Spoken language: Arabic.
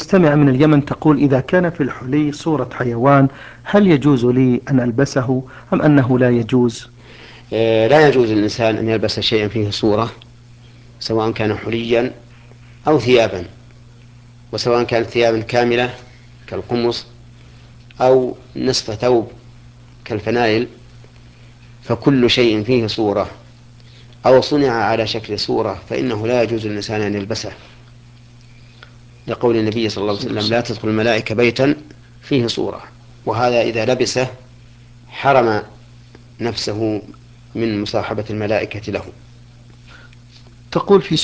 مستمع من اليمن تقول: إذا كان في الحلي صورة حيوان هل يجوز لي أن ألبسه أم أنه لا يجوز؟ لا يجوز للإنسان أن يلبس شيئا فيه صورة، سواء كان حليا أو ثيابا، وسواء كانت ثيابا كاملة كالقمص أو نصف ثوب كالفنائل، فكل شيء فيه صورة أو صنع على شكل صورة فإنه لا يجوز للإنسان أن يلبسه، لقول النبي صلى الله عليه وسلم: لا تدخل الملائكة بيتا فيه صورة. وهذا إذا لبسه حرم نفسه من مصاحبة الملائكة له. تقول في